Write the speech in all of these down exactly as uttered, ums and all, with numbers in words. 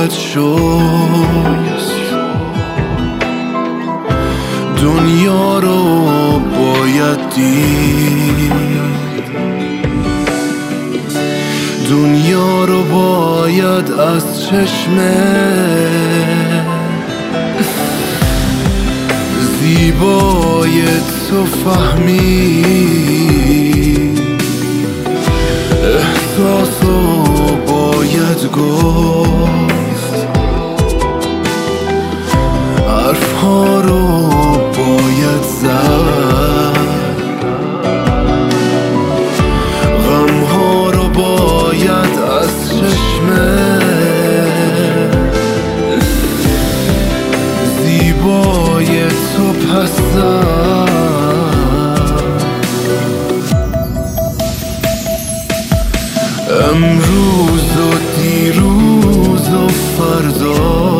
باید شست، دنیا رو باید دید، دنیا رو باید از چشم زیبای تو فهمید، احساس رو باید گفت، حرف ها رو باید زد، غم ها رو باید از چشم زیبای تو پس زد. امروز و دیروز و فردا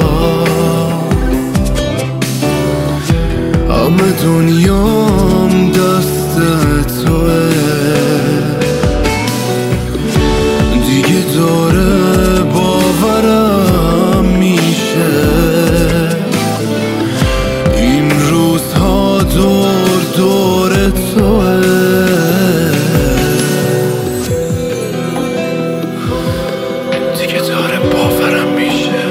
همه دنیام دست توه، دیگه داره باورم میشه این روزها دور دور توه. دیگه داره باورم میشه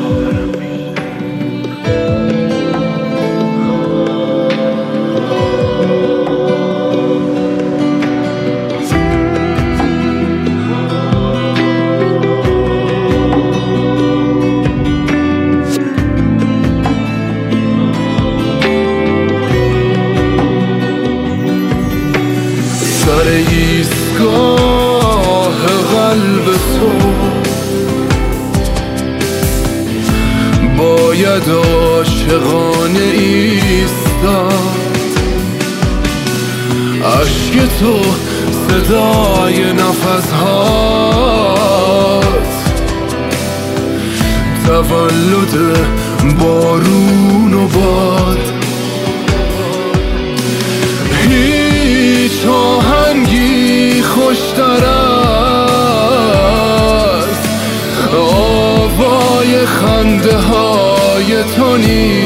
سر ایستگاه قلب تو باید عاشقانه ایستاد، عشق تو صدای نفس هات، تولد بارون و باد، هیچ آهنگی خوشتر از آوای خنده های تو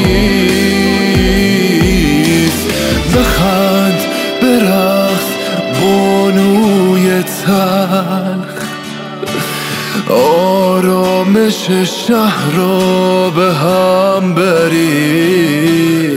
نیست. بخند برقص بانوی تلخ، آرامش شهر را به هم بری،